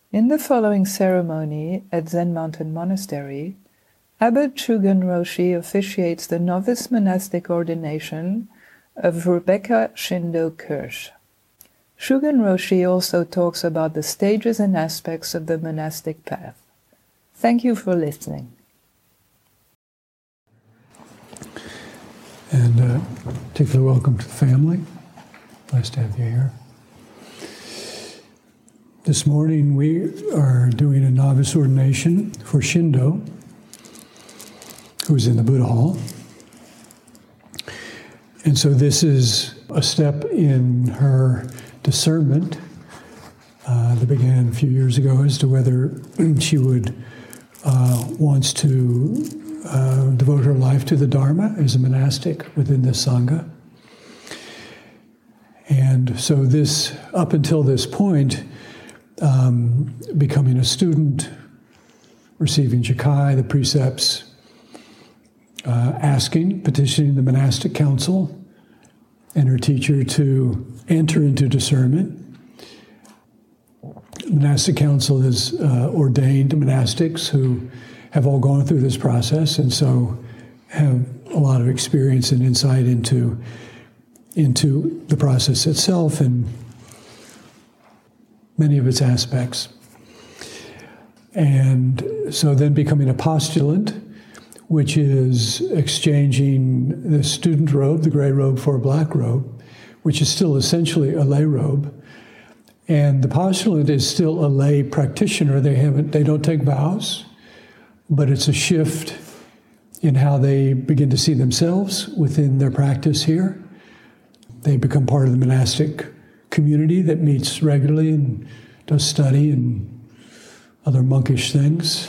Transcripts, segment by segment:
In the following ceremony at Zen Mountain Monastery, Abbot Shugen Roshi officiates the novice monastic ordination of Rebecca Shindo Kirsch. Shugen Roshi also talks about the stages and aspects of the monastic path. Thank you for listening. And particular welcome to the family. Nice to have you here. This morning we are doing a novice ordination for Shindo, who's in the Buddha Hall. And so this is a step in her discernment that began a few years ago as to whether she would wants to devote her life to the Dharma as a monastic within the Sangha. And so this, up until this point, becoming a student, receiving Chikai, the precepts, petitioning the monastic council and her teacher to enter into discernment. The monastic council has ordained monastics who have all gone through this process and so have a lot of experience and insight into the process itself and many of its aspects. And so then becoming a postulant, which is exchanging the student robe, the gray robe, for a black robe, which is still essentially a lay robe. And the postulant is still a lay practitioner. They don't take vows, but it's a shift in how they begin to see themselves within their practice here. They become part of the monastic community that meets regularly and does study and other monkish things.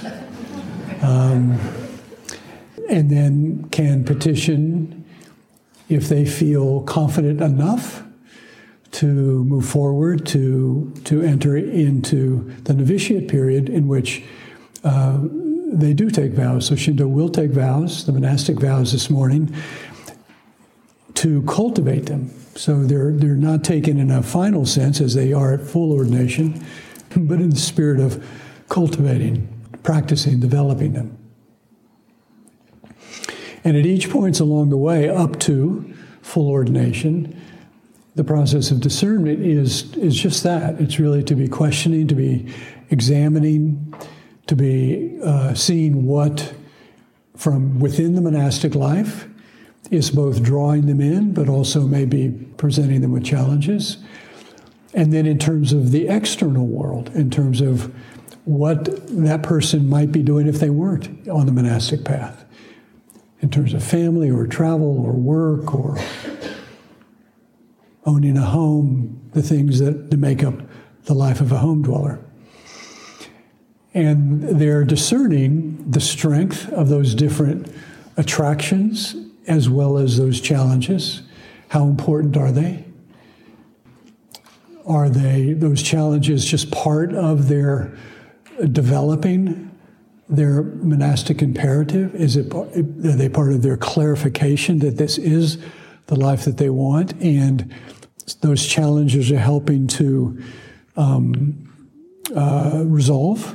And then can petition if they feel confident enough to move forward to enter into the novitiate period in which they do take vows. So Shindo will take vows, the monastic vows this morning, to cultivate them. So they're not taken in a final sense as they are at full ordination, but in the spirit of cultivating, practicing, developing them. And at each point along the way up to full ordination, the process of discernment is just that. It's really to be questioning, to be examining, to be seeing what from within the monastic life is both drawing them in, but also maybe presenting them with challenges. And then in terms of the external world, in terms of what that person might be doing if they weren't on the monastic path, in terms of family or travel or work or owning a home, the things that make up the life of a home dweller. And they're discerning the strength of those different attractions as well as those challenges. How important are they? Are those challenges just part of their developing their monastic imperative? Are they part of their clarification that this is the life that they want? And those challenges are helping to resolve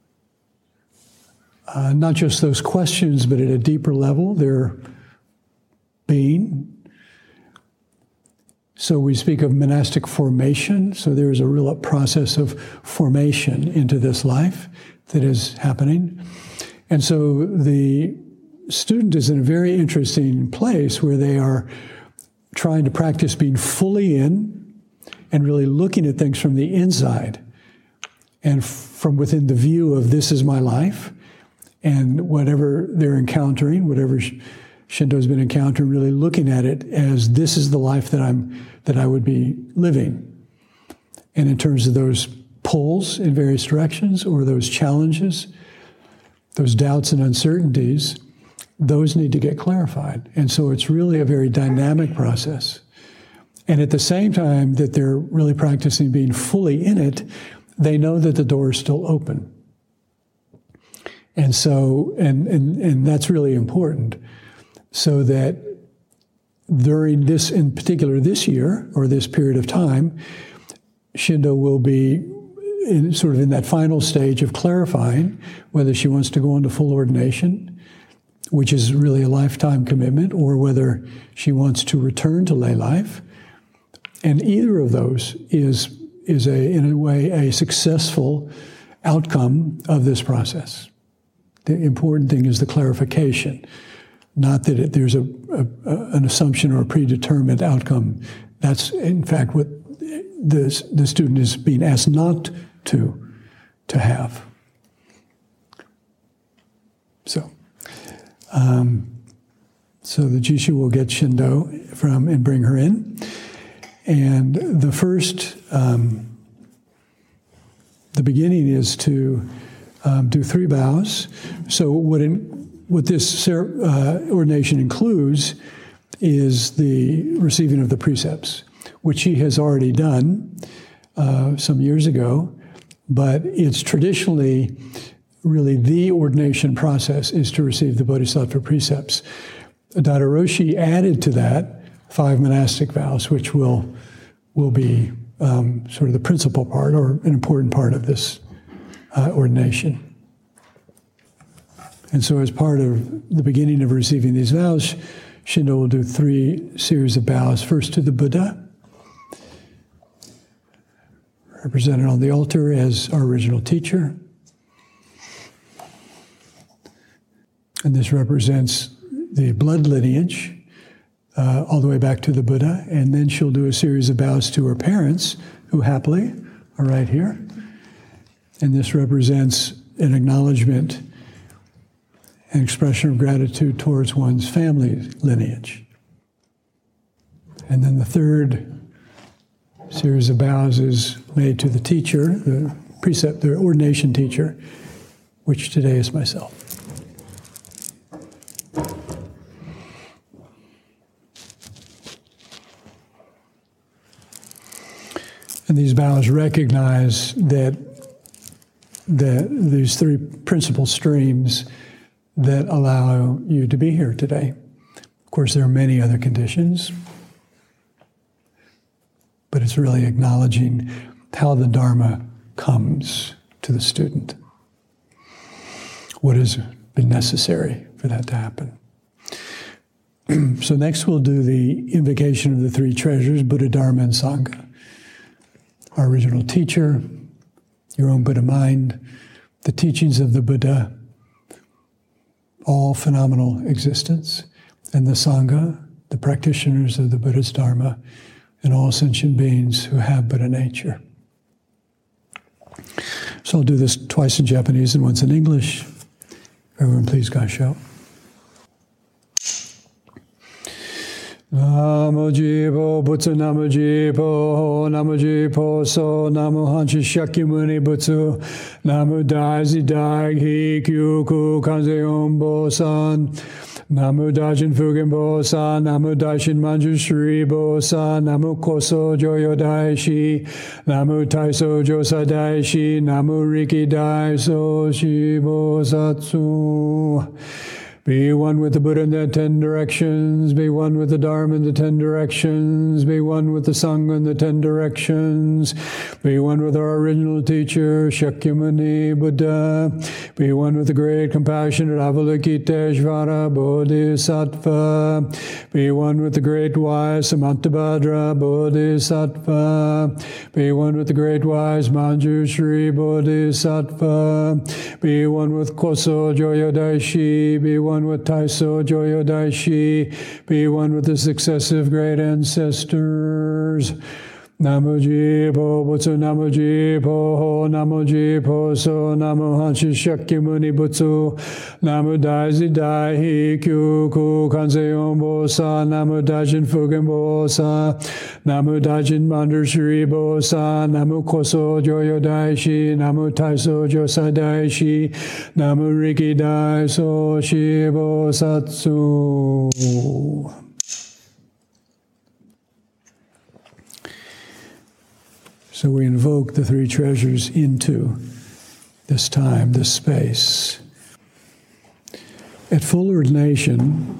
not just those questions, but at a deeper level, their being. So we speak of monastic formation. So there is a real process of formation into this life that is happening. And so the student is in a very interesting place where they are trying to practice being fully in and really looking at things from the inside and from within the view of this is my life, and whatever they're encountering, whatever Shindo's been encountering, really looking at it as this is the life that I would be living. And in terms of those pulls in various directions or those challenges, those doubts and uncertainties, those need to get clarified. And so it's really a very dynamic process. And at the same time that they're really practicing being fully in it, they know that the door is still open. And so, and that's really important. So that during this, in particular this year, or this period of time, Shindo will be sort of in that final stage of clarifying whether she wants to go into full ordination, which is really a lifetime commitment, or whether she wants to return to lay life. And either of those is in a way, a successful outcome of this process. The important thing is the clarification, not that there's an assumption or a predetermined outcome. That's, in fact, what the student is being asked not to have. So the Jishu will get Shindo and bring her in. And the first, the beginning is to do 3 vows. So what this ordination includes is the receiving of the precepts, which she has already done some years ago, but it's traditionally really the ordination process is to receive the Bodhisattva precepts. Dada Roshi added to that 5 monastic vows, which will be sort of the principal part or an important part of this ordination. And so as part of the beginning of receiving these vows, Shindo will do 3 series of vows. First to the Buddha, represented on the altar as our original teacher. And this represents the blood lineage all the way back to the Buddha. And then she'll do a series of vows to her parents, who happily are right here. And this represents an acknowledgement, an expression of gratitude towards one's family lineage. And then the third series of vows is made to the teacher, the ordination teacher, which today is myself. And these vows recognize that these 3 principal streams that allow you to be here today. Of course, there are many other conditions, but it's really acknowledging how the Dharma comes to the student. What has been necessary for that to happen. So next we'll do the invocation of the 3 treasures, Buddha, Dharma, and Sangha. Our original teacher, your own Buddha mind, the teachings of the Buddha, all phenomenal existence, and the Sangha, the practitioners of the Buddha's Dharma, and all sentient beings who have Buddha nature. So I'll do this twice in Japanese and once in English. Everyone please gassho. Namo Jibo Butsu Namo Jibo Namo Jibo So Namo Hanshi Shakyamuni Butsu Namo Daiji Dai Kyuku Kanze Ombo San Namo Daijin Fugen Bo San Namo Daishin Manju Shri Bo San Namo Koso Joyo Daishi Namo Taiso Josa Daishi Namo Riki Daiso Shibo Satsu. Be one with the Buddha in the 10 directions. Be one with the Dharma in the 10 directions. Be one with the Sangha in the 10 directions. Be one with our original teacher, Shakyamuni Buddha. Be one with the great compassionate Avalokiteshvara Bodhisattva. Be one with the great wise Samantabhadra Bodhisattva. Be one with the great wise Manjushri Bodhisattva. Be one with Koso Joyo Daishi. Be one with Taiso Joyo Daishi. Be one with the successive great ancestors. Namo Jibo Butsu Namo Jibo Namo Jibo So Namo Hanshi Shakyamuni Butsu Namo Daiji Dai Kyuku Kanze Ombo Sa Namo Daijin Fugen Bo Sa Namo Daijin Mandu Shri Bo Sa Namo Koso Joyo Daishi Namo Taiso Josa Daishi Namo Riki Daiso Shibo Satsu. So we invoke the 3 treasures into this time, this space. At full ordination,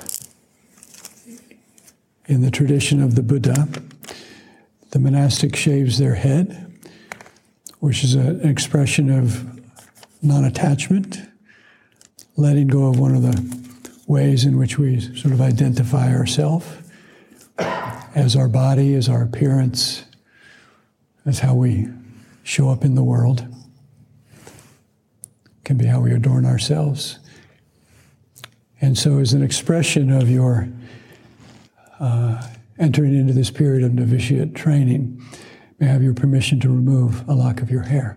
in the tradition of the Buddha, the monastic shaves their head, which is an expression of non-attachment, letting go of one of the ways in which we sort of identify ourselves as our body, as our appearance, as how we show up in the world. It can be how we adorn ourselves. And so as an expression of your entering into this period of novitiate training, may I have your permission to remove a lock of your hair.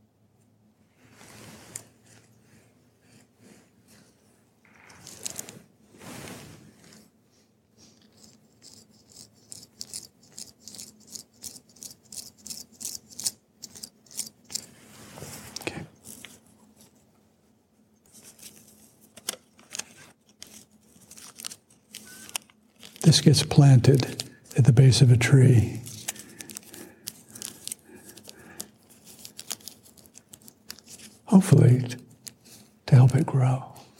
This gets planted at the base of a tree. Hopefully, to help it grow.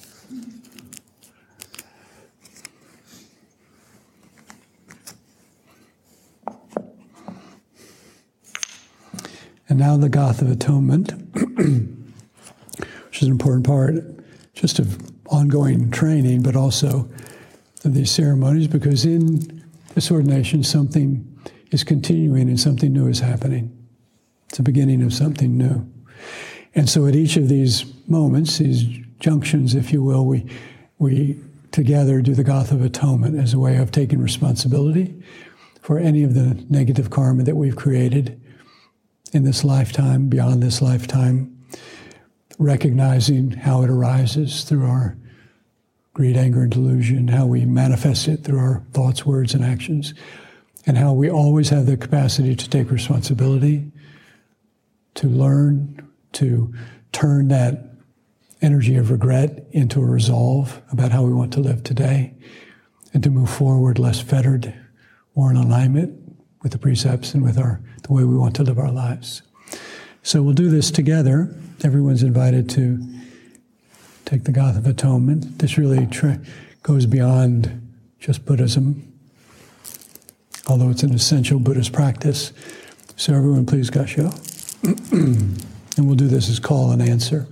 And now the Goth of Atonement, which is an important part just of ongoing training, but also of these ceremonies, because in this ordination something is continuing and something new is happening. It's the beginning of something new. And so at each of these moments, these junctions, if you will, we together do the Goth of Atonement as a way of taking responsibility for any of the negative karma that we've created in this lifetime, beyond this lifetime, recognizing how it arises through our greed, anger, and delusion, how we manifest it through our thoughts, words, and actions, and how we always have the capacity to take responsibility, to learn, to turn that energy of regret into a resolve about how we want to live today, and to move forward less fettered, more in alignment with the precepts and with the way we want to live our lives. So we'll do this together. Everyone's invited to take the Goth of Atonement. This really goes beyond just Buddhism, although it's an essential Buddhist practice. So everyone please gasho. And we'll do this as call and answer.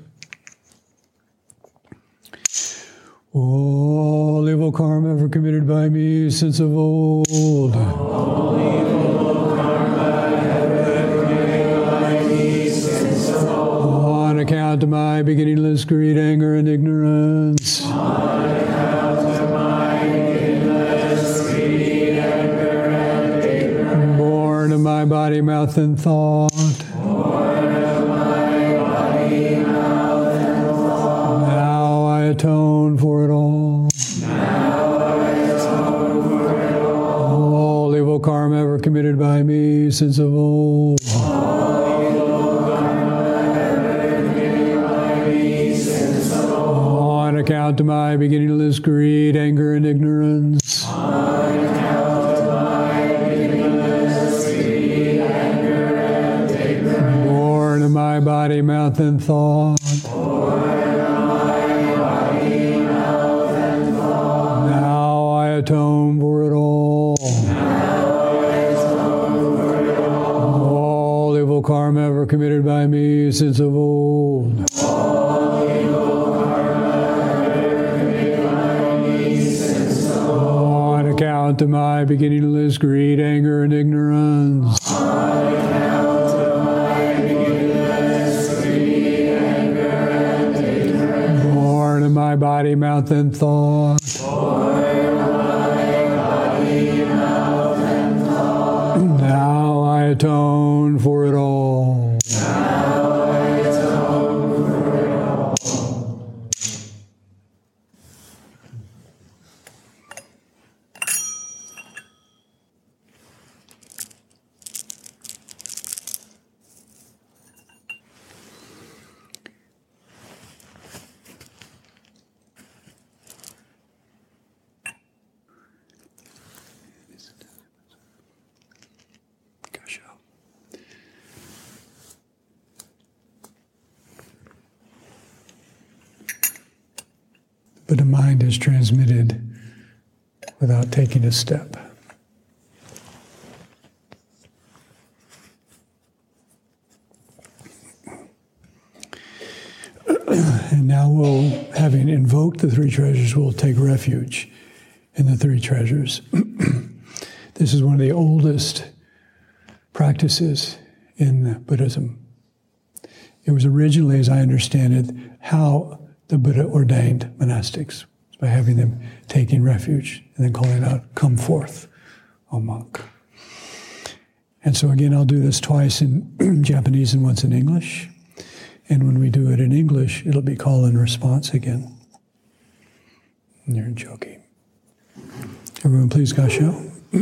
All evil karma ever committed by me since of old. All evil karma ever committed by me since of old. On account of my beginningless greed, anger, and ignorance. On account of my beginningless greed, anger, and ignorance. Born of my body, mouth, and thought. Born of my body, mouth, and thought. Now I atone for it all. Now I atone for it all. All evil karma ever committed by me since of old. All evil karma ever committed by me since of old. On account of my beginningless greed, anger, and ignorance. On account of my beginningless greed, anger, and ignorance. Born of my body, mouth, and thought. Atone for it all. Now I atone for it all. All evil karma ever committed by me since of old. All evil karma ever committed by me since of old. On account of my beginningless greed, anger, and ignorance. On account of my beginningless greed, anger, and ignorance. Born of my body, mouth, and thought. Now I atone for it all. Now I atone for it all. But the mind is transmitted without taking a step. And now we'll, having invoked the three treasures, we'll take refuge in the three treasures. This is one of the oldest practices in Buddhism. It was originally, as I understand it, how the Buddha ordained monastics, by having them taking refuge and then calling out, "Come forth, O monk." And so again, I'll do this twice in Japanese and once in English. And when we do it in English, it'll be call and response again. And you're joking. Everyone please gasho.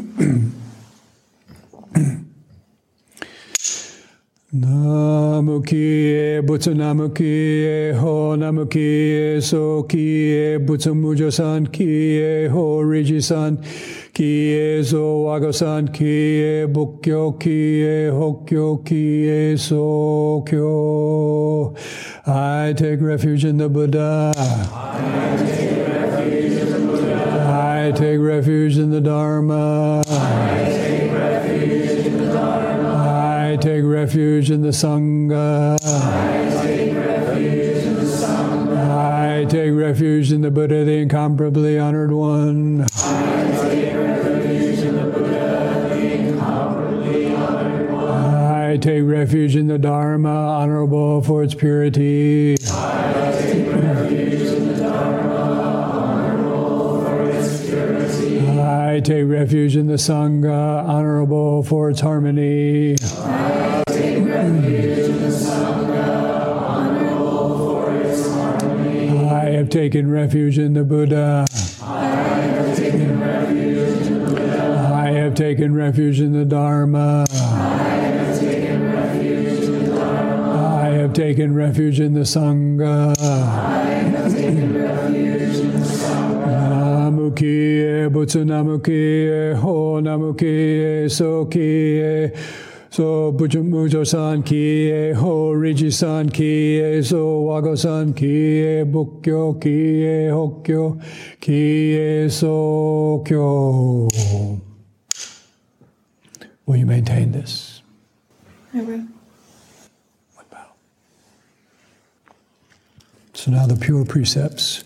Namu kie butsu namu kie ho namu kie so kie butsu mujo san kie ho riji san kie so wago san kie bukkyo kie hokkyo kie so kyo. I take refuge in the Buddha. I take refuge in the Buddha. I take refuge in the Dharma. I take refuge in the Dharma. I take refuge in the Sangha. I take refuge in the Sangha. I take refuge in the Buddha, the incomparably honored one. I take refuge in the Buddha, the incomparably honored one. I take refuge in the Dharma, honorable for its purity. I take refuge in the Dharma, honorable for its purity. I take refuge in the Sangha, honorable for its harmony. I take refuge in the Sangha, honorable for its harmony. I have taken refuge in the Buddha. I have taken refuge in the Buddha. I have taken refuge in the Dharma. I have taken refuge in the Dharma. I have taken refuge in the Sangha. I have taken refuge in the Sangha. Namu kie butsu namu kie ho namu kie so kie so mujo san kie ho riji san kie so wago san kie bukkyo kie hokkyo kie so kyo. Will you maintain this? I will. One bow. So now the pure precepts.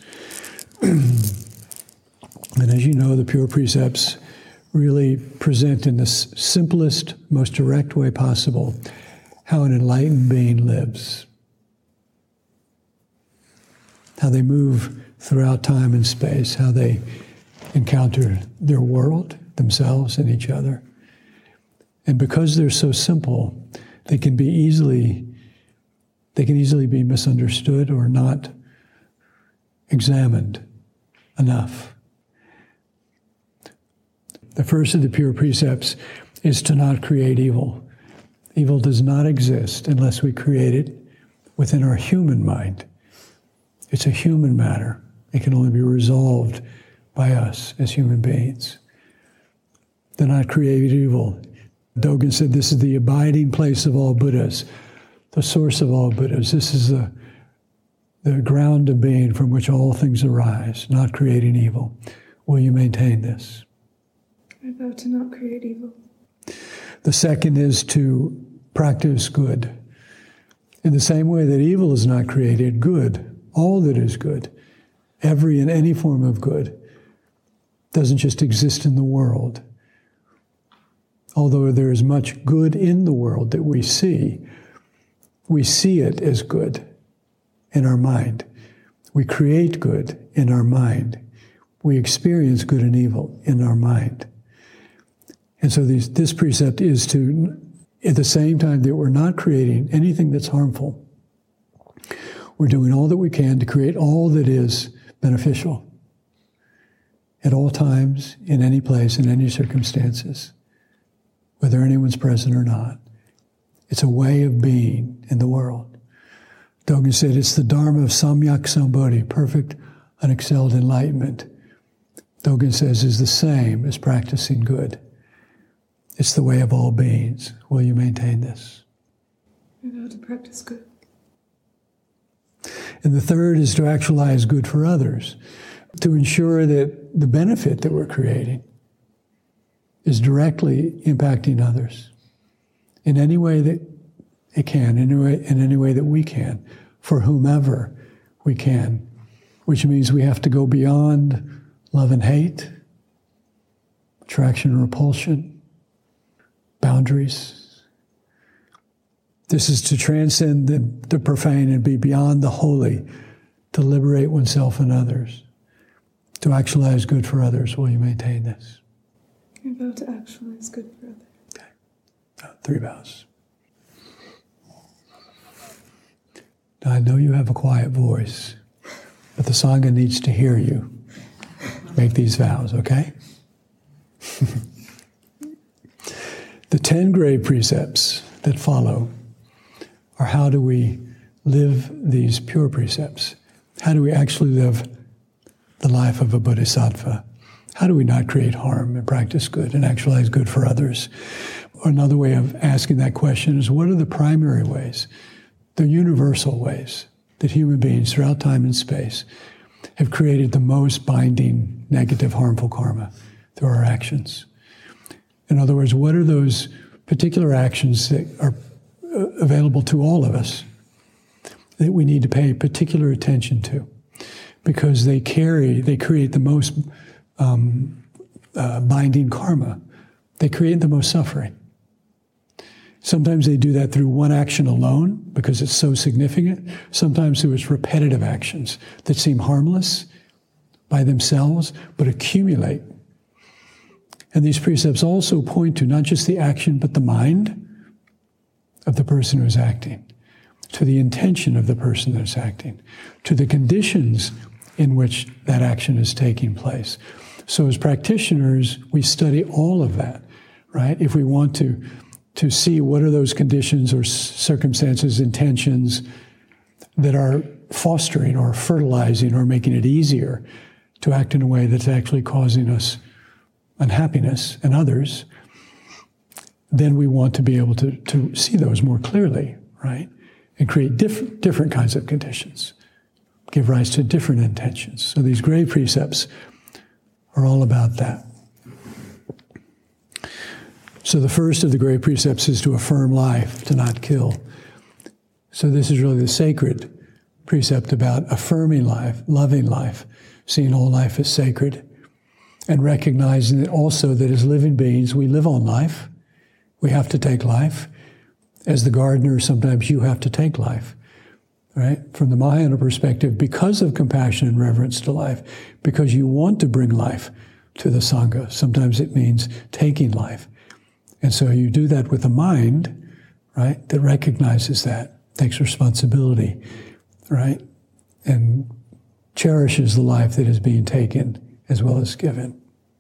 And as you know, the pure precepts really present in the simplest, most direct way possible how an enlightened being lives, how they move throughout time and space, how they encounter their world, themselves, and each other. And because they're so simple, they can easily be misunderstood or not examined enough. The first of the pure precepts is to not create evil. Evil does not exist unless we create it within our human mind. It's a human matter. It can only be resolved by us as human beings. Do not create evil. Dogen said this is the abiding place of all Buddhas, the source of all Buddhas. This is the ground of being from which all things arise, not creating evil. Will you maintain this? I vow to not create evil. The second is to practice good. In the same way that evil is not created, good, all that is good, every and any form of good, doesn't just exist in the world. Although there is much good in the world that we see it as good in our mind. We create good in our mind. We experience good and evil in our mind. And so this precept is to, at the same time that we're not creating anything that's harmful, we're doing all that we can to create all that is beneficial at all times, in any place, in any circumstances, whether anyone's present or not. It's a way of being in the world. Dogen said it's the Dharma of Samyak Sambodhi, perfect, unexcelled enlightenment. Dogen says is the same as practicing good. It's the way of all beings. Will you maintain this? I vow to practice good. And the third is to actualize good for others, to ensure that the benefit that we're creating is directly impacting others in any way that it can, in any way that we can, for whomever we can, which means we have to go beyond love and hate, attraction and repulsion, boundaries. This is to transcend the profane and be beyond the holy, to liberate oneself and others, to actualize good for others. Will you maintain this? I vow to actualize good for others. Okay. 3 vows. Now, I know you have a quiet voice, but the Sangha needs to hear you. Make these vows, okay? The 10 grave precepts that follow are how do we live these pure precepts? How do we actually live the life of a bodhisattva? How do we not create harm and practice good and actualize good for others? Another way of asking that question is, what are the primary ways, the universal ways that human beings throughout time and space have created the most binding, negative, harmful karma through our actions? In other words, what are those particular actions that are available to all of us that we need to pay particular attention to? Because they create the most binding karma. They create the most suffering. Sometimes they do that through one action alone because it's so significant. Sometimes through its repetitive actions that seem harmless by themselves, but accumulate. And these precepts also point to not just the action, but the mind of the person who's acting, to the intention of the person that's acting, to the conditions in which that action is taking place. So as practitioners, we study all of that, right? If we want to see what are those conditions or circumstances, intentions that are fostering or fertilizing or making it easier to act in a way that's actually causing us unhappiness and others, then we want to be able to see those more clearly, right? And create different kinds of conditions, give rise to different intentions. So these grave precepts are all about that. So the first of the grave precepts is to affirm life, to not kill. So this is really the sacred precept about affirming life, loving life, seeing all life as sacred, and recognizing that also that as living beings, we live on life. We have to take life. As the gardener, sometimes you have to take life, right? From the Mahayana perspective, because of compassion and reverence to life, because you want to bring life to the Sangha, sometimes it means taking life. And so you do that with a mind, right, that recognizes that, takes responsibility, right, and cherishes the life that is being taken as well as given.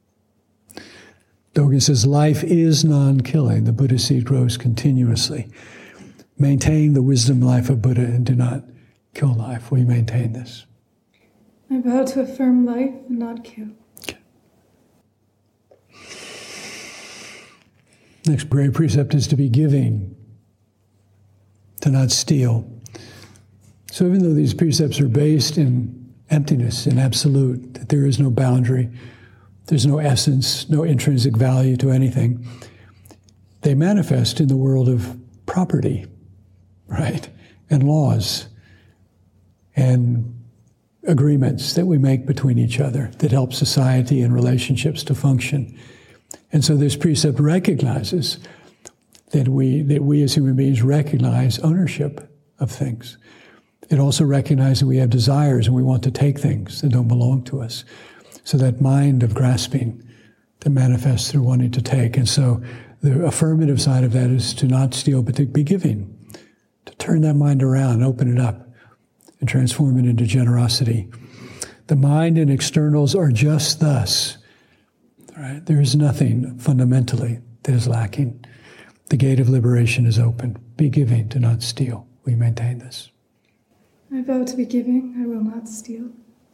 Dogen says, life is non-killing. The Buddha seed grows continuously. Maintain the wisdom life of Buddha and do not kill life. We maintain this. I vow to affirm life and not kill. Okay. Next grave precept is to be giving, to not steal. So even though these precepts are based in emptiness, in absolute, that there is no boundary, there's no essence, no intrinsic value to anything, they manifest in the world of property, right? And laws and agreements that we make between each other that help society and relationships to function. And so this precept recognizes that we as human beings recognize ownership of things. It also recognizes that we have desires and we want to take things that don't belong to us. So that mind of grasping that manifests through wanting to take. And so the affirmative side of that is to not steal, but to be giving, to turn that mind around, open it up, and transform it into generosity. The mind and externals are just thus. Right? There is nothing fundamentally that is lacking. The gate of liberation is open. Be giving, do not steal. We maintain this. I vow to be giving, I will not steal.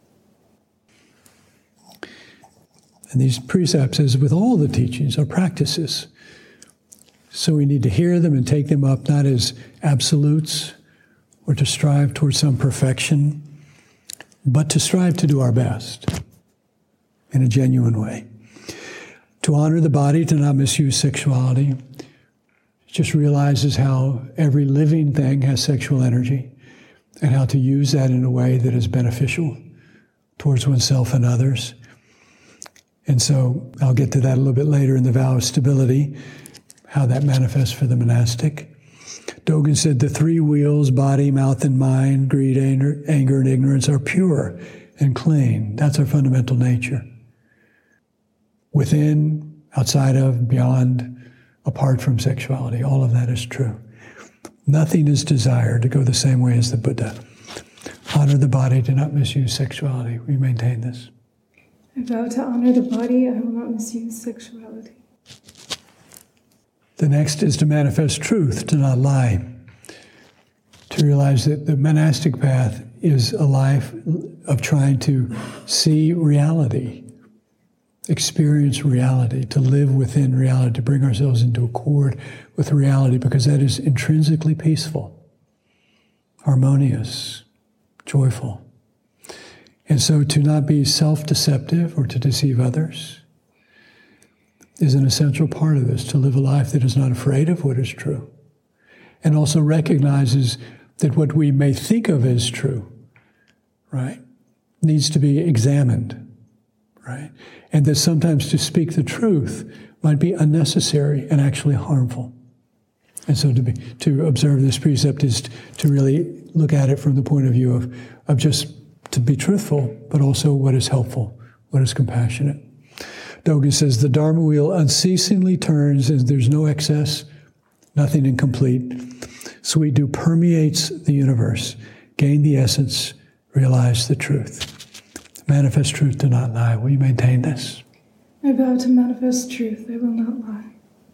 And these precepts, as with all the teachings, are practices. So we need to hear them and take them up not as absolutes or to strive towards some perfection, but to strive to do our best in a genuine way. To honor the body, to not misuse sexuality. It just realizes how every living thing has sexual energy. and how to use that in a way that is beneficial towards oneself and others. And so I'll get to that a little bit later in the vow of stability, how that manifests for the monastic. Dogen said the three wheels, body, mouth, and mind, greed, anger, and ignorance, are pure and clean. That's our fundamental nature. Within, outside of, beyond, apart from sexuality, all of that is true. Nothing is desired to go the same way as the Buddha. Honor the body, do not misuse sexuality. We maintain this. I vow to honor the body, I will not misuse sexuality. The next is to manifest truth, to not lie. To realize that the monastic path is a life of trying to see reality, experience reality, to live within reality, to bring ourselves into accord with reality, because that is intrinsically peaceful, harmonious, joyful. And so to not be self-deceptive or to deceive others is an essential part of this, to live a life that is not afraid of what is true, and also recognizes that what we may think of as true, right, needs to be examined, right? And that sometimes to speak the truth might be unnecessary and actually harmful. And so to observe this precept is to really look at it from the point of view of just to be truthful, but also what is helpful, what is compassionate. Dogen says, the Dharma wheel unceasingly turns, and there's no excess, nothing incomplete. Sweet dew permeates the universe. Gain the essence, realize the truth. Manifest truth, do not lie. Will you maintain this? I vow to manifest truth, I will not lie.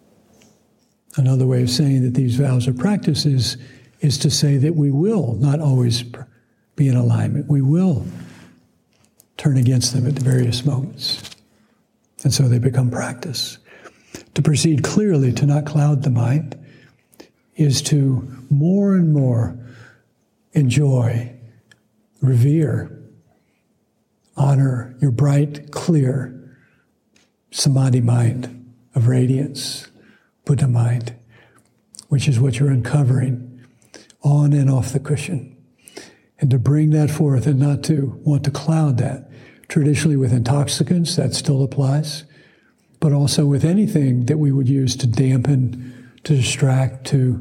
Another way of saying that these vows are practice is to say that we will not always be in alignment. We will turn against them at the various moments. And so they become practice. To proceed clearly, to not cloud the mind, is to more and more enjoy, revere, honor your bright, clear samadhi mind of radiance, Buddha mind, which is what you're uncovering on and off the cushion. And to bring that forth and not to want to cloud that. Traditionally with intoxicants, that still applies, but also with anything that we would use to dampen, to distract,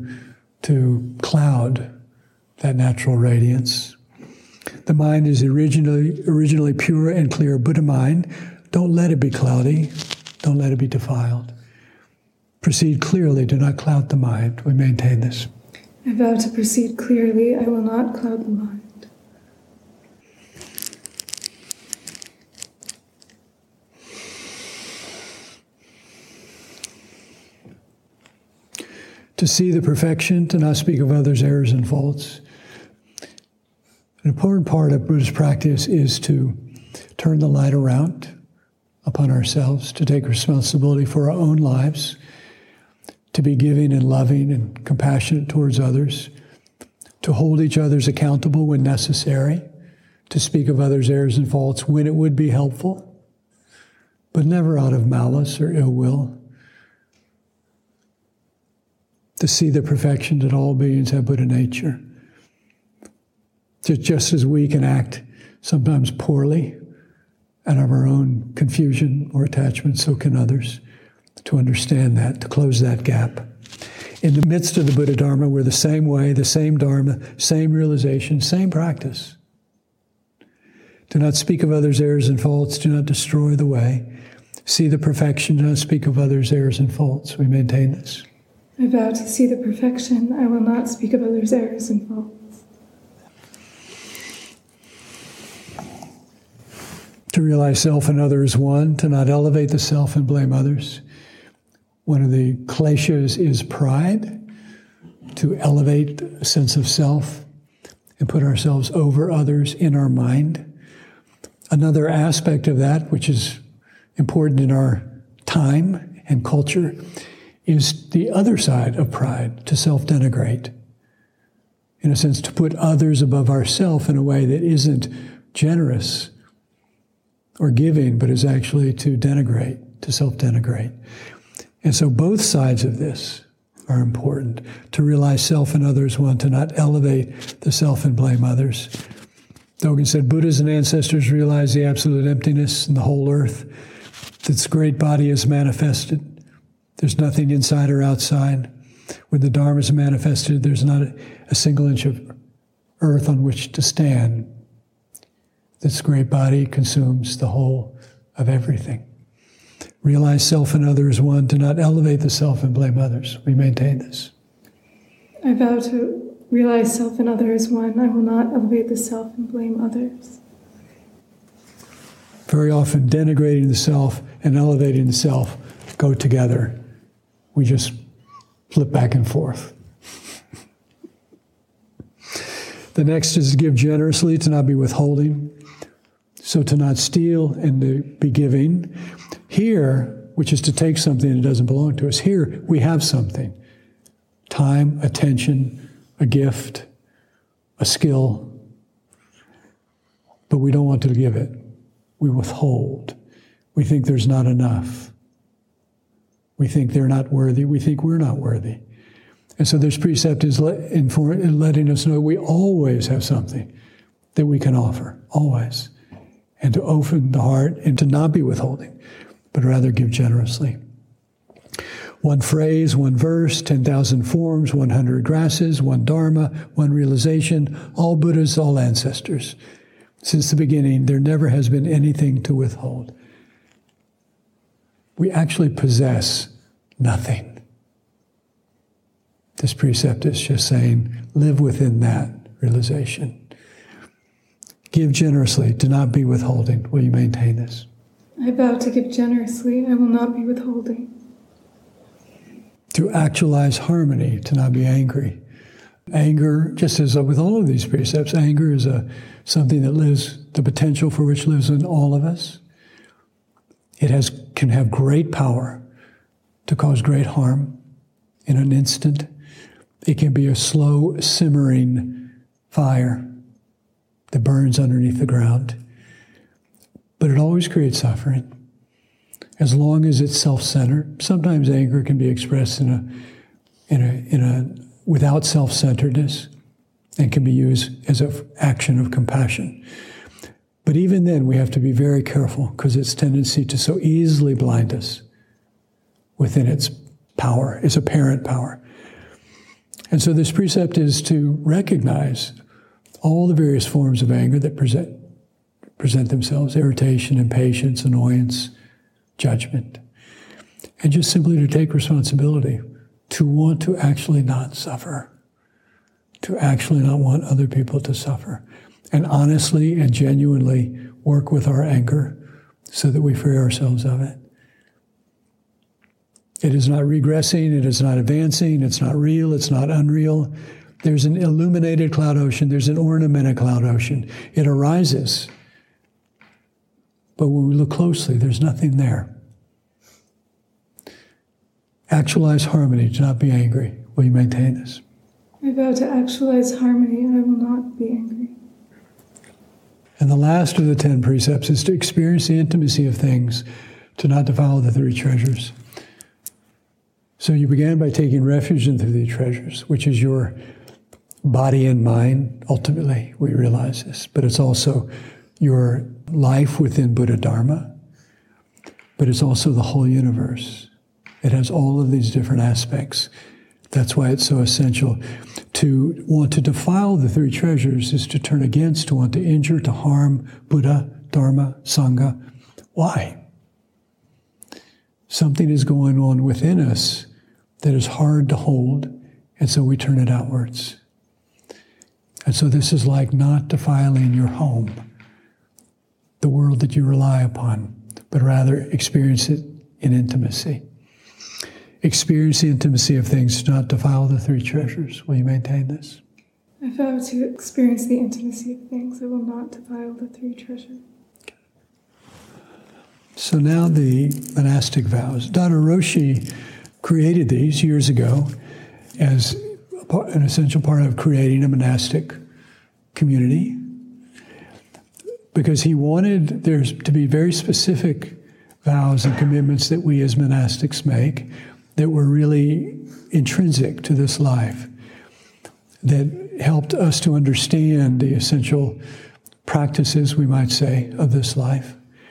to cloud that natural radiance. The mind is originally pure and clear Buddha mind. Don't let it be cloudy. Don't let it be defiled. Proceed clearly. Do not cloud the mind. We maintain this. I vow to proceed clearly. I will not cloud the mind. To see the perfection, to not speak of others' errors and faults. An important part of Buddhist practice is to turn the light around upon ourselves, to take responsibility for our own lives, to be giving and loving and compassionate towards others, to hold each other's accountable when necessary, to speak of others' errors and faults when it would be helpful, but never out of malice or ill will. To see the perfection that all beings have Buddha nature. Just as we can act sometimes poorly out of our own confusion or attachment, so can others. To understand that, to close that gap. In the midst of the Buddha Dharma, we're the same way, the same Dharma, same realization, same practice. Do not speak of others' errors and faults. Do not destroy the way. See the perfection. Do not speak of others' errors and faults. We maintain this. I vow to see the perfection. I will not speak of others' errors and faults. To realize self and other as one, to not elevate the self and blame others. One of the kleshas is pride, to elevate a sense of self and put ourselves over others in our mind. Another aspect of that, which is important in our time and culture, is the other side of pride, to self-denigrate. In a sense, to put others above ourselves in a way that isn't generous or giving, but is actually to denigrate, to self-denigrate. And so both sides of this are important. To realize self and others one, to not elevate the self and blame others. Dogen said, Buddhas and ancestors realized the absolute emptiness in the whole earth. This great body is manifested. There's nothing inside or outside. When the Dharma is manifested, there's not a single inch of earth on which to stand. This great body consumes the whole of everything. Realize self and others one, to not elevate the self and blame others. We maintain this. I vow to realize self and other as one. I will not elevate the self and blame others. Very often, denigrating the self and elevating the self go together. We just flip back and forth. The next is to give generously, to not be withholding. So to not steal and to be giving. Here, which is to take something that doesn't belong to us, here we have something. Time, attention, a gift, a skill. But we don't want to give it. We withhold. We think there's not enough. We think they're not worthy. We think we're not worthy. And so this precept is letting us know we always have something that we can offer, always. And to open the heart and to not be withholding, but rather give generously. One phrase, one verse, 10,000 forms, 100 grasses, one dharma, one realization, all Buddhas, all ancestors. Since the beginning, there never has been anything to withhold. We actually possess nothing. This precept is just saying, live within that realization. Give generously, do not be withholding. Will you maintain this? I vow to give generously. I will not be withholding. To actualize harmony, to not be angry. Anger, just as with all of these precepts, anger is something that lives, the potential for which lives in all of us. It can have great power to cause great harm in an instant. It can be a slow, simmering fire that burns underneath the ground. But it always creates suffering. As long as it's self-centered, sometimes anger can be expressed without self-centeredness and can be used as an action of compassion. But even then, we have to be very careful because its tendency to so easily blind us within its power, its apparent power. And so this precept is to recognize all the various forms of anger that present themselves: irritation, impatience, annoyance, judgment. And just simply to take responsibility, to want to actually not suffer, to actually not want other people to suffer, and honestly and genuinely work with our anger so that we free ourselves of it. It is not regressing, it is not advancing, it's not real, it's not unreal. There's an illuminated cloud ocean, there's an ornamented cloud ocean. It arises, but when we look closely, there's nothing there. Actualize harmony, to not be angry. Will you maintain this? I vow to actualize harmony, I will not be angry. And the last of the 10 precepts is to experience the intimacy of things, to not defile the 3 treasures. So you began by taking refuge in the 3 treasures, which is your body and mind. Ultimately, we realize this. But it's also your life within Buddha Dharma. But it's also the whole universe. It has all of these different aspects. That's why it's so essential. To want to defile the 3 treasures is to turn against, to want to injure, to harm Buddha, Dharma, Sangha. Why? Something is going on within us that is hard to hold, and so we turn it outwards. And so this is like not defiling your home, the world that you rely upon, but rather experience it in intimacy. Experience the intimacy of things, to not defile the 3 treasures. Will you maintain this? I vow to experience the intimacy of things. I will not defile the 3 treasures. So now the monastic vows. Dada Roshi created these years ago as an essential part of creating a monastic community because he wanted there to be very specific vows and commitments that we as monastics make that were really intrinsic to this life that helped us to understand the essential practices, we might say, of this life.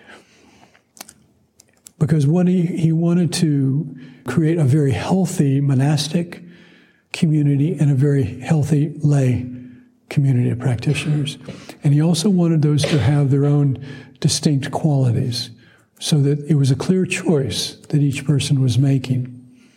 Because he wanted to create a very healthy monastic community and a very healthy lay community of practitioners. And he also wanted those to have their own distinct qualities, so that it was a clear choice that each person was making.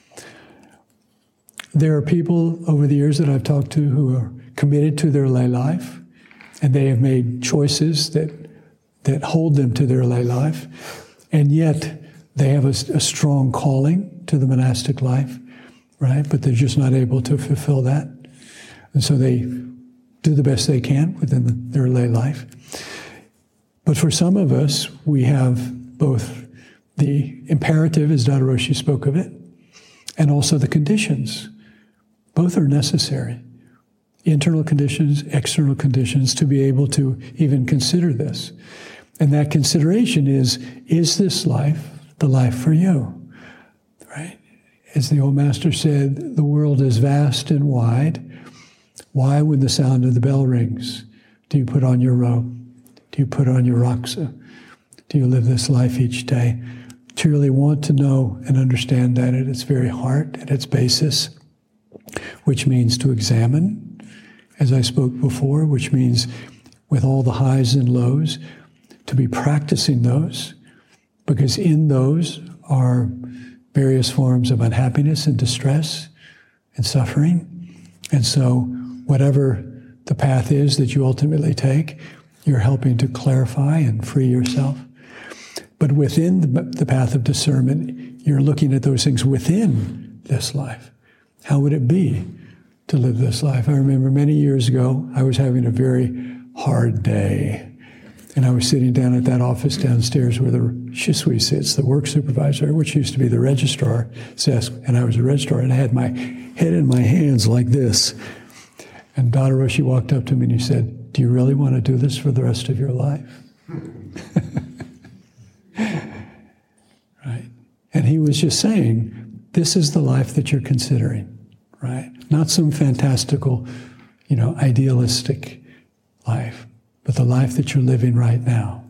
There are people over the years that I've talked to who are committed to their lay life, and they have made choices that hold them to their lay life, and yet they have a strong calling to the monastic life, right? But they're just not able to fulfill that. And so they do the best they can within their lay life. But for some of us, we have both the imperative, as Dada Roshi spoke of it, and also the conditions. Both are necessary. Internal conditions, external conditions, to be able to even consider this. And that consideration is this life the life for you? Right? As the old master said, the world is vast and wide. Why, when the sound of the bell rings, do you put on your robe? Do you put on your raksa? Do you live this life each day? To really want to know and understand that at its very heart, at its basis, which means to examine, as I spoke before, which means with all the highs and lows, to be practicing those, because in those are various forms of unhappiness and distress and suffering. And so whatever the path is that you ultimately take, you're helping to clarify and free yourself. But within the path of discernment, you're looking at those things within this life. How would it be to live this life? I remember many years ago, I was having a very hard day. And I was sitting down at that office downstairs where the Shisui sits, the work supervisor, which used to be the registrar's desk. And I was a registrar, and I had my head in my hands like this. And Dada Roshi walked up to me and he said, "Do you really want to do this for the rest of your life?" Right? And he was just saying, this is the life that you're considering, right? Not some fantastical, idealistic life, but the life that you're living right now.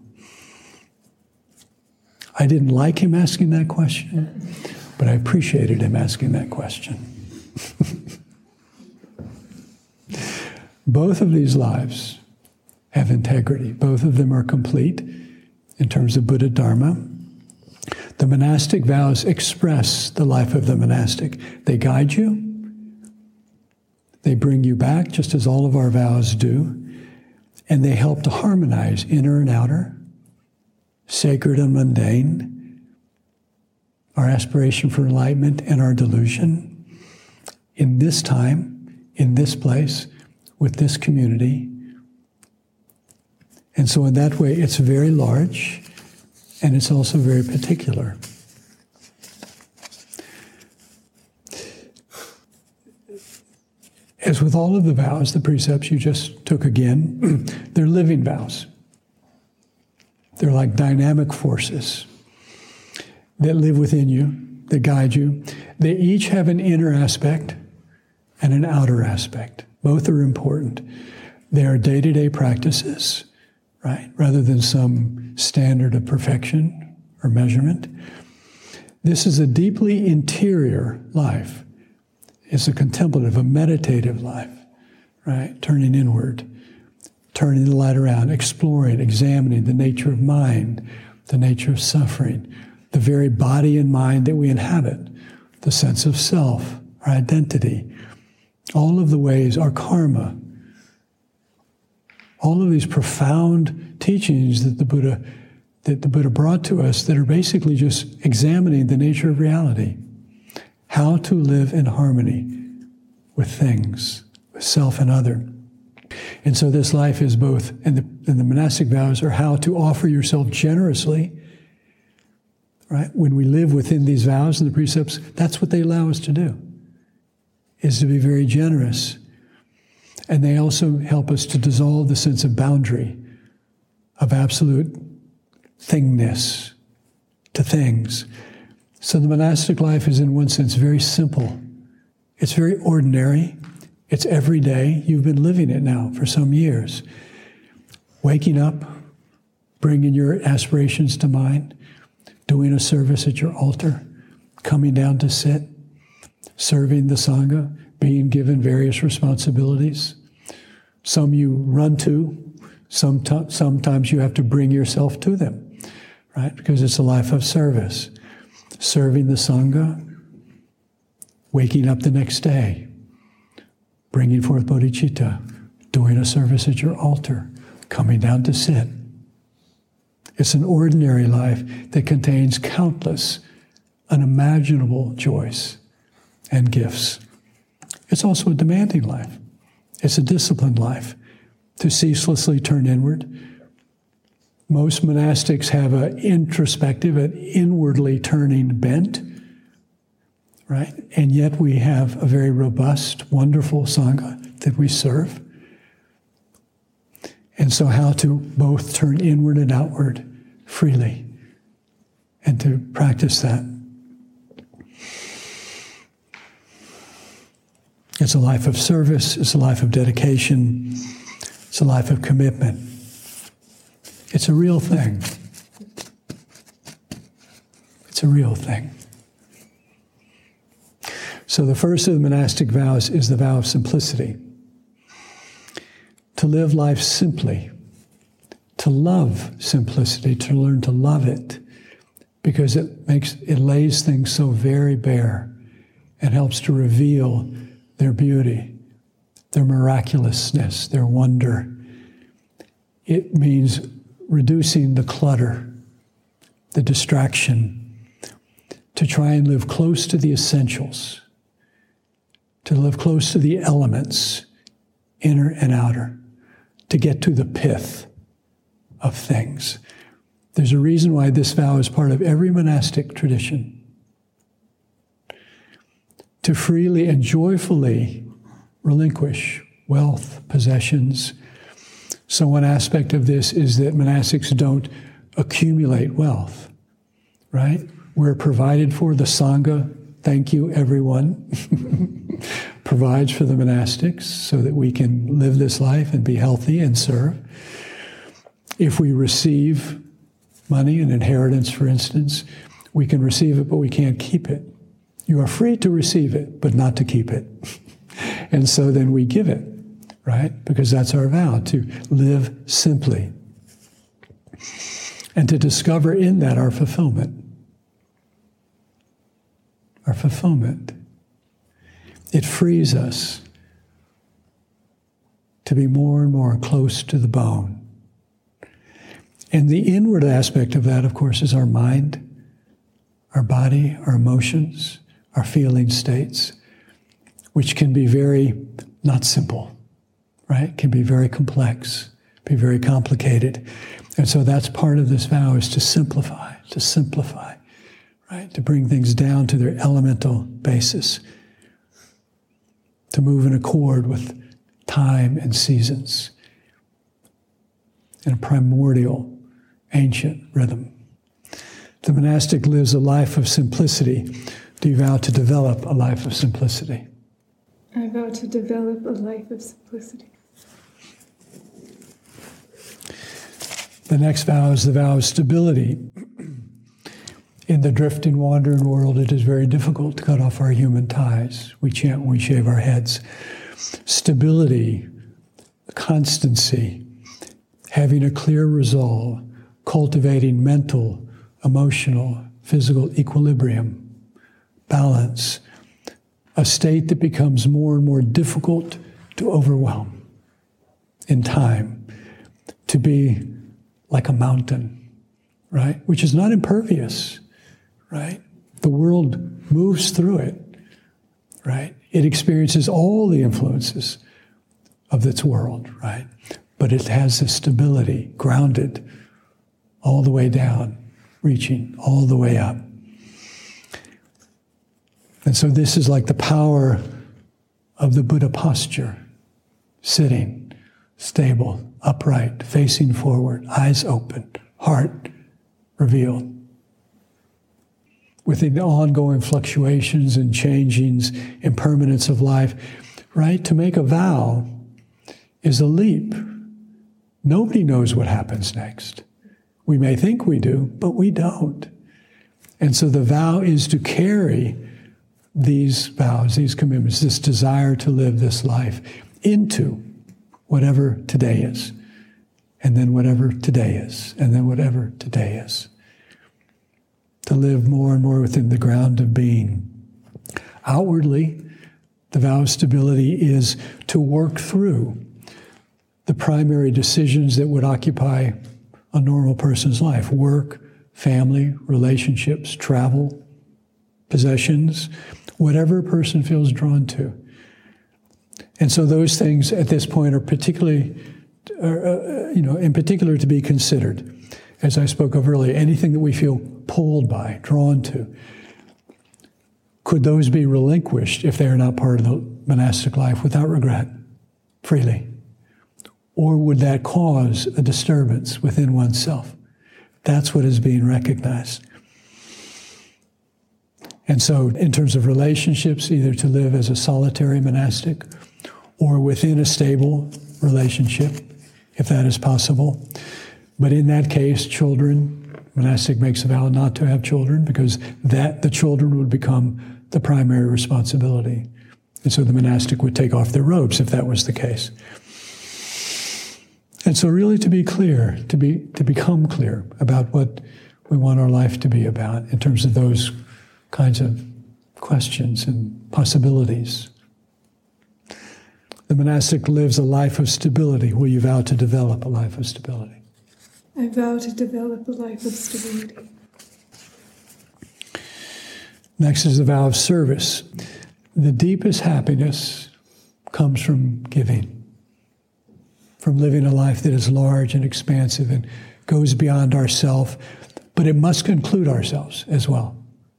I didn't like him asking that question, but I appreciated him asking that question. Both of these lives have integrity. Both of them are complete in terms of Buddha Dharma. The monastic vows express the life of the monastic. They guide you. They bring you back, just as all of our vows do. And they help to harmonize inner and outer, sacred and mundane, our aspiration for enlightenment and our delusion, in this time, in this place, with this community. And so in that way, it's very large, and it's also very particular. As with all of the vows, the precepts you just took again, they're living vows. They're like dynamic forces that live within you, that guide you. They each have an inner aspect and an outer aspect. Both are important. They are day-to-day practices, right? Rather than some standard of perfection or measurement. This is a deeply interior life. It's a contemplative, a meditative life, right? Turning inward, turning the light around, exploring, examining the nature of mind, the nature of suffering, the very body and mind that we inhabit, the sense of self, our identity, all of the ways, our karma, all of these profound teachings that the Buddha brought to us that are basically just examining the nature of reality. How to live in harmony with things, with self and other. And so this life is both, and the monastic vows are how to offer yourself generously, right? When we live within these vows and the precepts, that's what they allow us to do, is to be very generous. And they also help us to dissolve the sense of boundary, of absolute thingness to things. So the monastic life is in one sense very simple It's very ordinary. It's every day. You've been living it now for some years. Waking up, bringing your aspirations to mind, doing a service at your altar, coming down to sit, serving the Sangha, being given various responsibilities. Some you run to, sometimes you have to bring yourself to them, right? Because it's a life of service. Serving the Sangha, waking up the next day, bringing forth bodhicitta, doing a service at your altar, coming down to sit. It's an ordinary life that contains countless unimaginable joys and gifts. It's also a demanding life. It's a disciplined life to ceaselessly turn inward. Most monastics have an introspective, an inwardly turning bent, right? And yet we have a very robust, wonderful Sangha that we serve. And so how to both turn inward and outward freely and to practice that. It's a life of service, it's a life of dedication, it's a life of commitment. It's a real thing. It's a real thing. So the first of the monastic vows is the vow of simplicity. To live life simply, to love simplicity, to learn to love it, because it lays things so very bare and helps to reveal their beauty, their miraculousness, their wonder. It means reducing the clutter, the distraction, to try and live close to the essentials, to live close to the elements, inner and outer, to get to the pith of things. There's a reason why this vow is part of every monastic tradition. To freely and joyfully relinquish wealth, possessions. So one aspect of this is that monastics don't accumulate wealth, right? We're provided for. The Sangha, thank you everyone, provides for the monastics so that we can live this life and be healthy and serve. If we receive money, an inheritance for instance, we can receive it but we can't keep it. You are free to receive it, but not to keep it. And so then we give it, right? Because that's our vow, to live simply. And to discover in that our fulfillment. Our fulfillment. It frees us to be more and more close to the bone. And the inward aspect of that, of course, is our mind, our body, our emotions, our feeling states, which can be very not simple, right? Can be very complex, be very complicated. And so that's part of this vow, is to simplify, right? To bring things down to their elemental basis, to move in accord with time and seasons in a primordial, ancient rhythm. The monastic lives a life of simplicity. Do you vow to develop a life of simplicity? I vow to develop a life of simplicity. The next vow is the vow of stability. In the drifting, wandering world, it is very difficult to cut off our human ties. We chant when we shave our heads. Stability, constancy, having a clear resolve, cultivating mental, emotional, physical equilibrium, balance, a state that becomes more and more difficult to overwhelm in time, to be like a mountain, right? Which is not impervious, right? The world moves through it, right? It experiences all the influences of its world, right? But it has this stability, grounded all the way down, reaching all the way up. And so this is like the power of the Buddha posture, sitting, stable, upright, facing forward, eyes open, heart revealed. within the ongoing fluctuations and changings, impermanence of life, right? To make a vow is a leap. Nobody knows what happens next. We may think we do, but we don't. And so the vow is to carry these vows, these commitments, this desire to live this life into whatever today is, and then whatever today is, and then whatever today is. To live more and more within the ground of being. Outwardly, the vow of stability is to work through the primary decisions that would occupy a normal person's life: work, family, relationships, travel, possessions, whatever a person feels drawn to. And so those things at this point are particularly, in particular to be considered. As I spoke of earlier, anything that we feel pulled by, drawn to, could those be relinquished if they are not part of the monastic life without regret, freely? Or would that cause a disturbance within oneself? That's what is being recognized. And so in terms of relationships, either to live as a solitary monastic or within a stable relationship, if that is possible. But in that case, children, monastic makes a vow not to have children because the children would become the primary responsibility. And so the monastic would take off their robes if that was the case. And so really to be clear, to become clear about what we want our life to be about in terms of those kinds of questions and possibilities. The monastic lives a life of stability. Will you vow to develop a life of stability? I vow to develop a life of stability. Next is the vow of service. The deepest happiness comes from giving, from living a life that is large and expansive and goes beyond ourself, but it must include ourselves as well.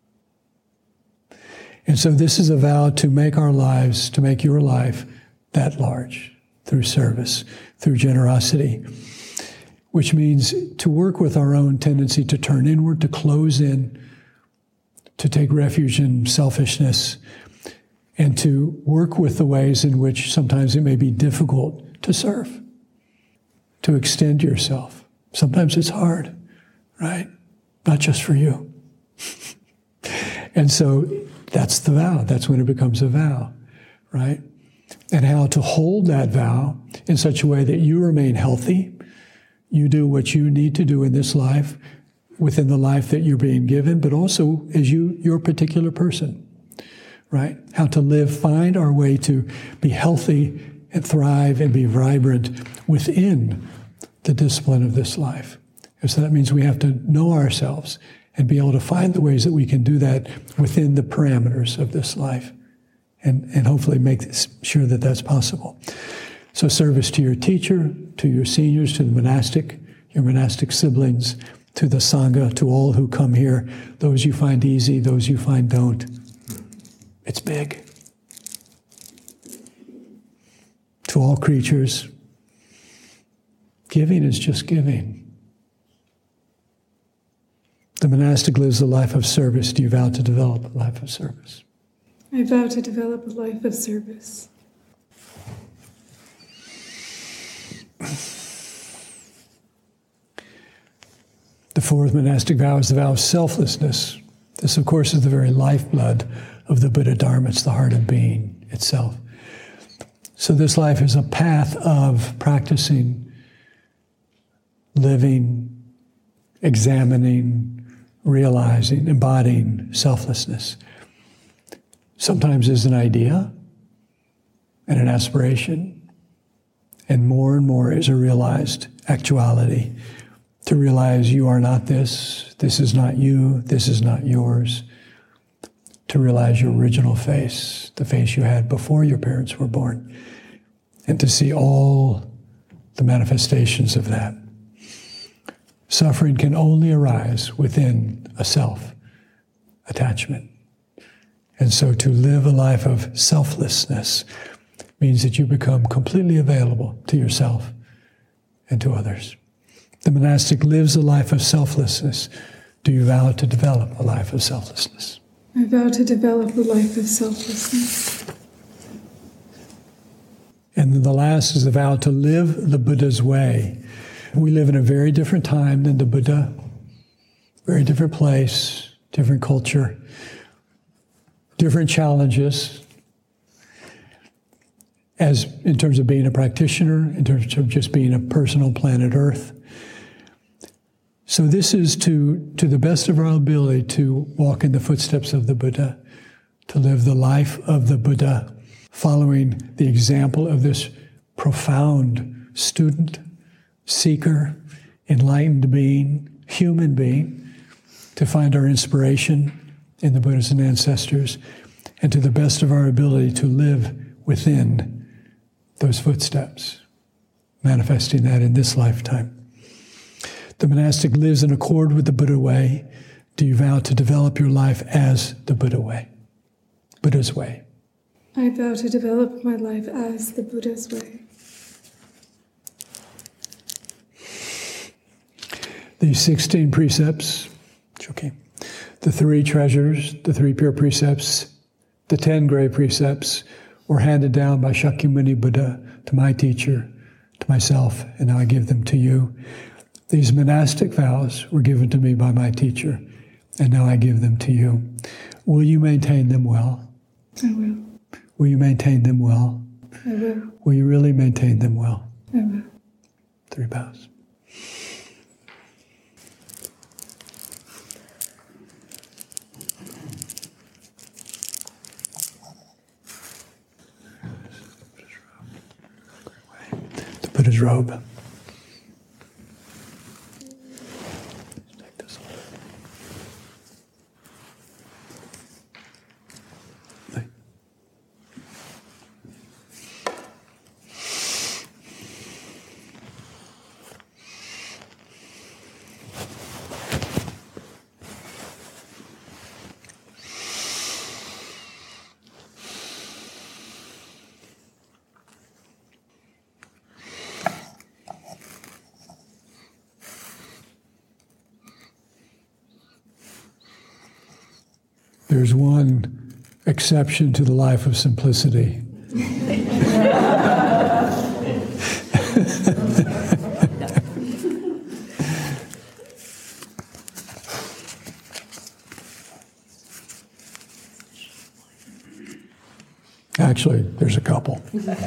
And so this is a vow to make our lives, to make your life that large through service, through generosity, which means to work with our own tendency to turn inward, to close in, to take refuge in selfishness, and to work with the ways in which sometimes it may be difficult to serve, to extend yourself. Sometimes it's hard, right? Not just for you. And so that's the vow. That's when it becomes a vow, right? And how to hold that vow in such a way that you remain healthy, you do what you need to do in this life, within the life that you're being given, but also as your particular person, right? How to live, find our way to be healthy and thrive and be vibrant within the discipline of this life. And so that means we have to know ourselves and be able to find the ways that we can do that within the parameters of this life and hopefully make sure that that's possible. So service to your teacher, to your seniors, to the monastic, your monastic siblings, to the Sangha, to all who come here, those you find easy, those you find don't. It's big. To all creatures, giving is just giving. The monastic lives a life of service. Do you vow to develop a life of service? I vow to develop a life of service. The fourth monastic vow is the vow of selflessness. This, of course, is the very lifeblood of the Buddha Dharma. It's the heart of being itself. So this life is a path of practicing, living, examining, realizing, embodying selflessness. Sometimes as an idea and an aspiration, and more as a realized actuality. To realize you are not this is not you, this is not yours. To realize your original face, the face you had before your parents were born. And to see all the manifestations of that. Suffering can only arise within a self-attachment. And so to live a life of selflessness means that you become completely available to yourself and to others. The monastic lives a life of selflessness do you vow to develop a life of selflessness? I vow to develop a life of selflessness. And then the last is the vow to live the Buddha's way. We live in a very different time than the Buddha, very different place, different culture, different challenges, as in terms of being a practitioner, in terms of just being a person on planet Earth. So this is to the best of our ability to walk in the footsteps of the Buddha, to live the life of the Buddha, following the example of this profound student, seeker, enlightened being, human being, to find our inspiration in the Buddhas and ancestors, and to the best of our ability to live within those footsteps, manifesting that in this lifetime. The monastic lives in accord with the Buddha way. Do you vow to develop your life as the Buddha way, Buddha's way? I vow to develop my life as the Buddha's way. These 16 precepts, okay, the 3 treasures, the 3 pure precepts, the 10 great precepts were handed down by Shakyamuni Buddha to my teacher, to myself, and now I give them to you. These monastic vows were given to me by my teacher, and now I give them to you. Will you maintain them well? I will. Will you maintain them well? I will. Will you really maintain them well? I will. 3 vows. The Buddha's robe. Take this off. There's one exception to the life of simplicity. Actually, there's a couple.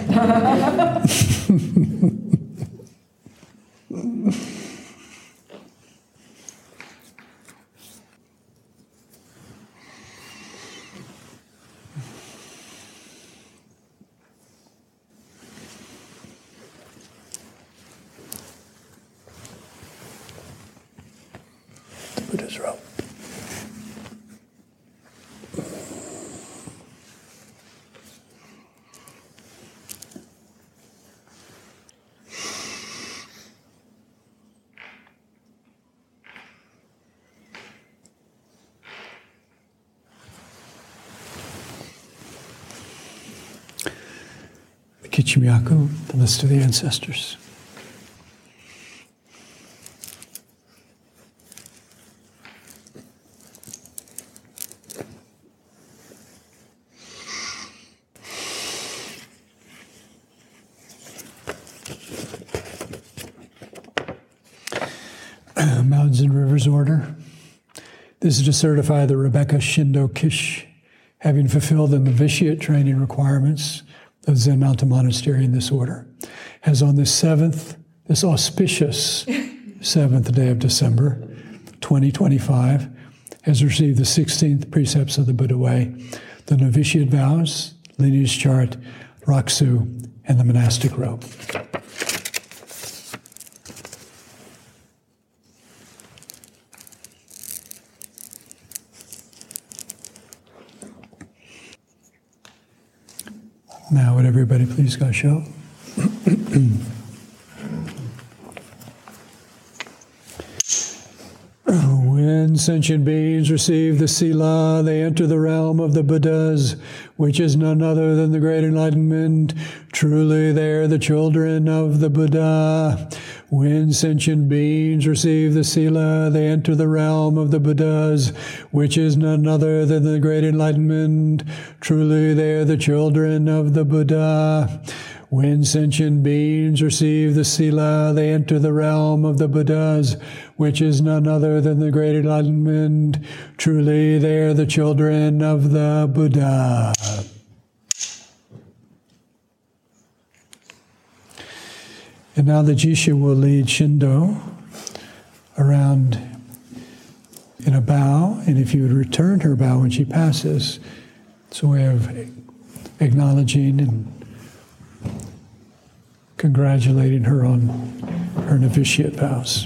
Buddha's robe. The Kichimyaku, the list of the ancestors. Mountains and Rivers Order. This is to certify that Rebecca Shindo Kish, having fulfilled the novitiate training requirements of Zen Mountain Monastery in this order, has on this auspicious 7th day of December, 2025, has received the 16th precepts of the Buddha way, the novitiate vows, lineage chart, Raksu, and the monastic robe. Now, would everybody please go show? When sentient beings receive the Sila, they enter the realm of the Buddhas, which is none other than the great enlightenment. Truly, they are the children of the Buddha. When sentient beings receive the Sila, they enter the realm of the Buddhas, which is none other than the great enlightenment. Truly they are the children of the Buddha. When sentient beings receive the Sila, they enter the realm of the Buddhas, which is none other than the great enlightenment. Truly they are the children of the Buddha. And now the Jisha will lead Shindo around in a bow, and if you would return her bow when she passes, it's a way of acknowledging and congratulating her on her novitiate vows.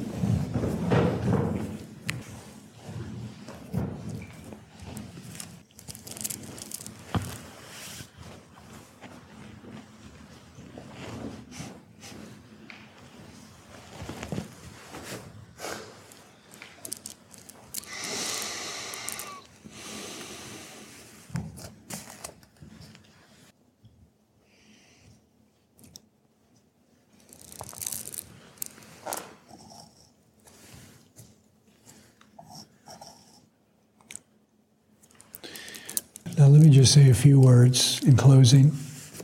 Now let me just say a few words in closing.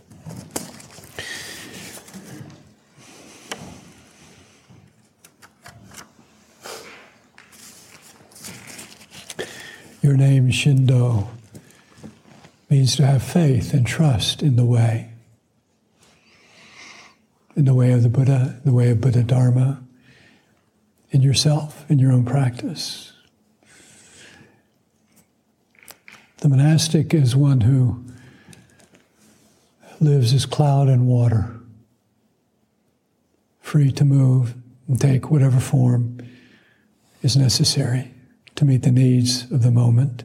Your name, Shindo, means to have faith and trust in the way of the Buddha, the way of Buddha Dharma, in yourself, in your own practice. The monastic is one who lives as cloud and water, free to move and take whatever form is necessary to meet the needs of the moment.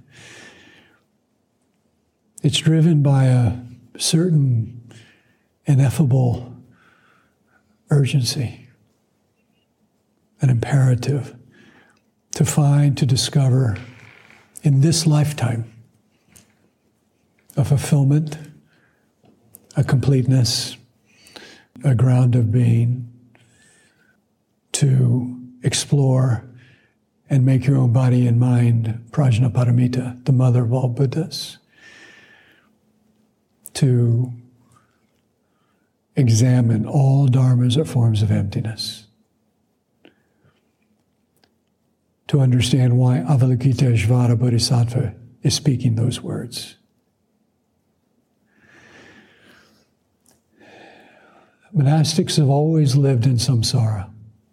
It's driven by a certain ineffable urgency, an imperative to find, to discover in this lifetime a fulfillment, a completeness, a ground of being, to explore and make your own body and mind Prajnaparamita, the mother of all Buddhas, to examine all dharmas or forms of emptiness, to understand why Avalokiteshvara Bodhisattva is speaking those words. Monastics have always lived in samsara.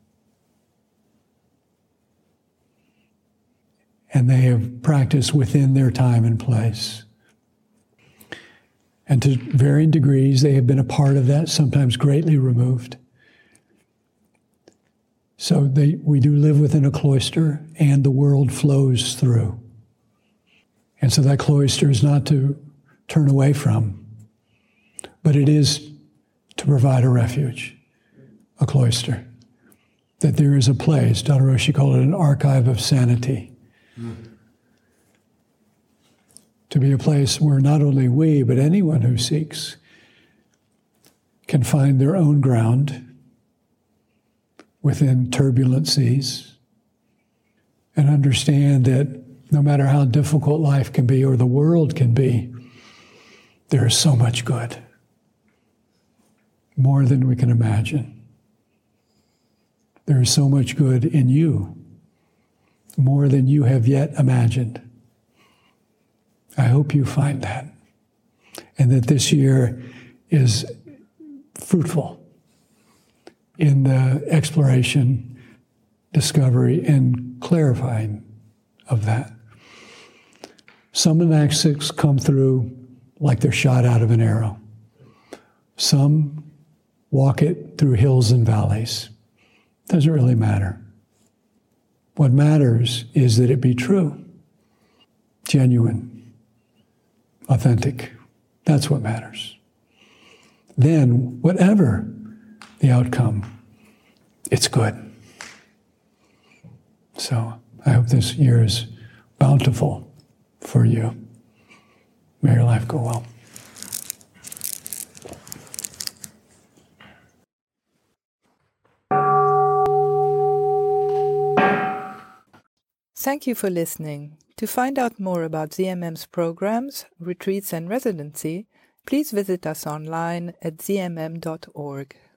And they have practiced within their time and place. And to varying degrees, they have been a part of that, sometimes greatly removed. So we do live within a cloister, and the world flows through. And so that cloister is not to turn away from, but it is to provide a refuge, a cloister. That there is a place, Dada Roshi called it an archive of sanity. To be a place where not only we, but anyone who seeks can find their own ground within turbulent seas and understand that no matter how difficult life can be or the world can be, there is so much good. More than we can imagine. There is so much good in you, more than you have yet imagined. I hope you find that, and that this year is fruitful in the exploration, discovery, and clarifying of that. Some monastics come through like they're shot out of an arrow. Some walk it through hills and valleys. Doesn't really matter. What matters is that it be true, genuine, authentic. That's what matters. Then, whatever the outcome, it's good. So, I hope this year is bountiful for you. May your life go well. Thank you for listening. To find out more about ZMM's programs, retreats and residency, please visit us online at zmm.org.